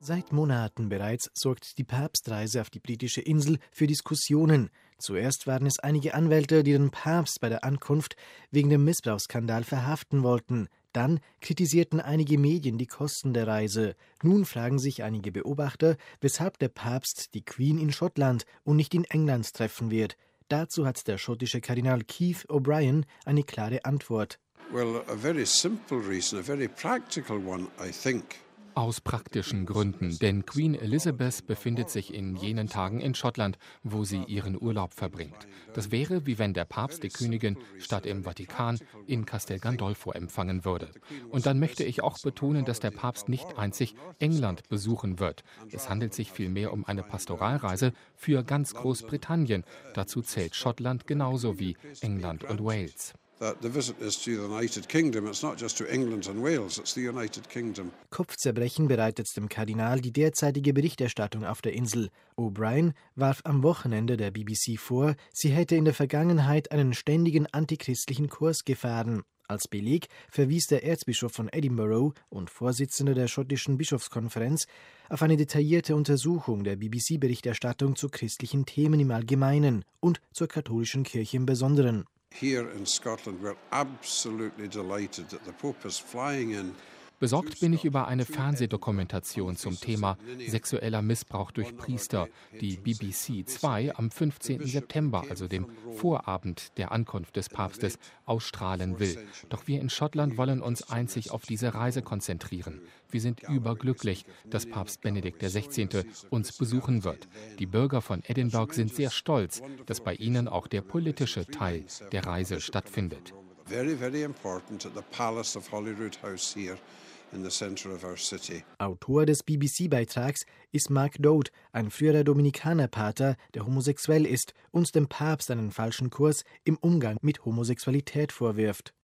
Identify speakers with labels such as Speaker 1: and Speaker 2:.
Speaker 1: Seit Monaten bereits sorgt die Papstreise auf die britische Insel für Diskussionen. Zuerst waren es einige Anwälte, die den Papst bei der Ankunft wegen dem Missbrauchsskandal verhaften wollten. Dann kritisierten einige Medien die Kosten der Reise. Nun fragen sich einige Beobachter, weshalb der Papst die Queen in Schottland und nicht in England treffen wird. Dazu hat der schottische Kardinal Keith O'Brien eine klare Antwort.
Speaker 2: Well, a very simple reason, a very practical one, I think.
Speaker 3: Aus praktischen Gründen, denn Queen Elizabeth befindet sich in jenen Tagen in Schottland, wo sie ihren Urlaub verbringt. Das wäre, wie wenn der Papst die Königin statt im Vatikan in Castel Gandolfo empfangen würde. Und dann möchte ich auch betonen, dass der Papst nicht einzig England besuchen wird. Es handelt sich vielmehr um eine Pastoralreise für ganz Großbritannien. Dazu zählt Schottland genauso wie England und Wales.
Speaker 1: Kopfzerbrechen bereitet dem Kardinal die derzeitige Berichterstattung auf der Insel. O'Brien warf am Wochenende der BBC vor, sie hätte in der Vergangenheit einen ständigen antichristlichen Kurs gefahren. Als Beleg verwies der Erzbischof von Edinburgh und Vorsitzender der schottischen Bischofskonferenz auf eine detaillierte Untersuchung der BBC-Berichterstattung zu christlichen Themen im Allgemeinen und zur katholischen Kirche im Besonderen.
Speaker 2: Here in Scotland, we're absolutely delighted that the Pope is flying in.
Speaker 3: Besorgt bin ich über eine Fernsehdokumentation zum Thema sexueller Missbrauch durch Priester, die BBC 2 am 15. September, also dem Vorabend der Ankunft des Papstes, ausstrahlen will. Doch wir in Schottland wollen uns einzig auf diese Reise konzentrieren. Wir sind überglücklich, dass Papst Benedikt XVI. Uns besuchen wird. Die Bürger von Edinburgh sind sehr stolz, dass bei ihnen auch der politische Teil der Reise stattfindet.
Speaker 2: Very, very important at the Palace of Holyrood House here in the center of our city.
Speaker 1: Autor des BBC-Beitrags ist Mark Dodd, ein früherer Dominikanerpater, der homosexuell ist und dem Papst einen falschen Kurs im Umgang mit Homosexualität vorwirft.